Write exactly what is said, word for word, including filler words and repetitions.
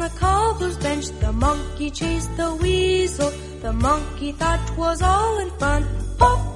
the cobbler's bench, the monkey chased the weasel. The monkey thought 'twas all in fun. Hop,